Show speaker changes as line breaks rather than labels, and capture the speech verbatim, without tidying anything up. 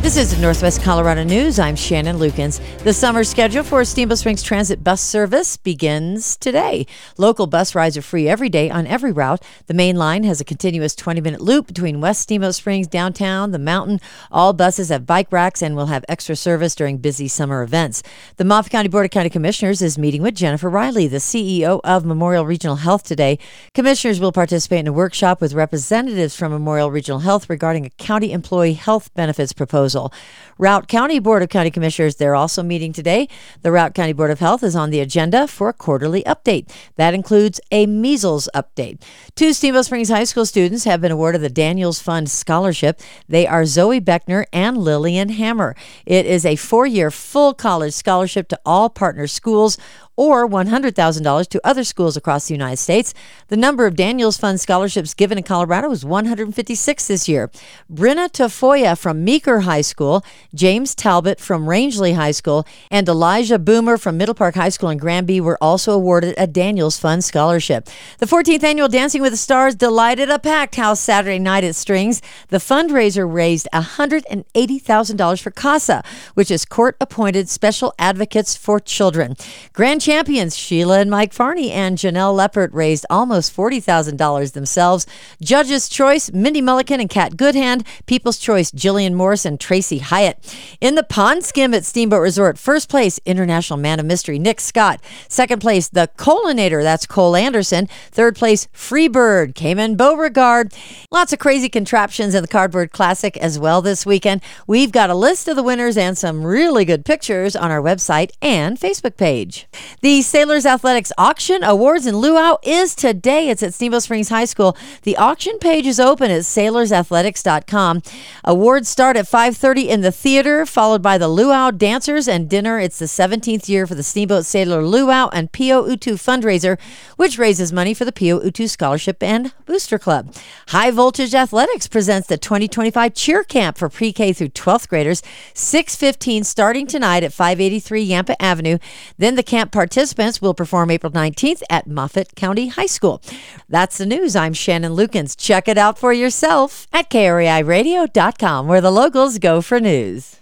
This is Northwest Colorado News. I'm Shannon Lukens. The summer schedule for Steamboat Springs Transit bus service begins today. Local bus rides are free every day on every route. The main line has a continuous twenty-minute loop between West Steamboat Springs, downtown, the mountain. All buses have bike racks and will have extra service during busy summer events. The Moffat County Board of County Commissioners is meeting with Jennifer Riley, the C E O of Memorial Regional Health, today. Commissioners will participate in a workshop with representatives from Memorial Regional Health regarding a county employee health benefits proposal. Routt County Board of County Commissioners, they're also meeting today. The Routt County Board of Health is on the agenda for a quarterly update. That includes a measles update. Two Steamboat Springs High School students have been awarded the Daniels Fund Scholarship. They are Zoe Beckner and Lillian Hammer. It is a four-year full college scholarship to all partner schools, or one hundred thousand dollars to other schools across the United States. The number of Daniels Fund scholarships given in Colorado is one hundred fifty-six this year. Brenna Tafoya from Meeker High School, James Talbot from Rangeley High School, and Elijah Boomer from Middle Park High School in Granby were also awarded a Daniels Fund scholarship. The fourteenth annual Dancing with the Stars delighted a packed house Saturday night at Strings. The fundraiser raised one hundred eighty thousand dollars for CASA, which is Court-Appointed Special Advocates for Children. Grand champions Sheila and Mike Farney and Janelle Leppert raised almost forty thousand dollars themselves. Judges' Choice, Mindy Mullican and Kat Goodhand. People's Choice, Jillian Morris and Tracy Hyatt. In the pond skim at Steamboat Resort, first place, International Man of Mystery, Nick Scott. Second place, the Colinator, that's Cole Anderson. Third place, Freebird, Cayman Beauregard. Lots of crazy contraptions in the Cardboard Classic as well this weekend. We've got a list of the winners and some really good pictures on our website and Facebook page. The Sailors Athletics Auction Awards in Luau is today. It's at Steamboat Springs High School. The auction page is open at sailors athletics dot com. Awards start at five thirty in the theater, followed by the Luau Dancers and dinner. It's the seventeenth year for the Steamboat Sailor Luau and Pio Utu fundraiser, which raises money for the Pio Utu Scholarship and Booster Club. High Voltage Athletics presents the twenty twenty-five Cheer Camp for pre-K through twelfth graders, six fifteen starting tonight at five eighty-three Yampa Avenue. Then the camp participants will perform April nineteenth at Moffat County High School. That's the news. I'm Shannon Lukens. Check it out for yourself at K R A I radio dot com, where the locals go for news.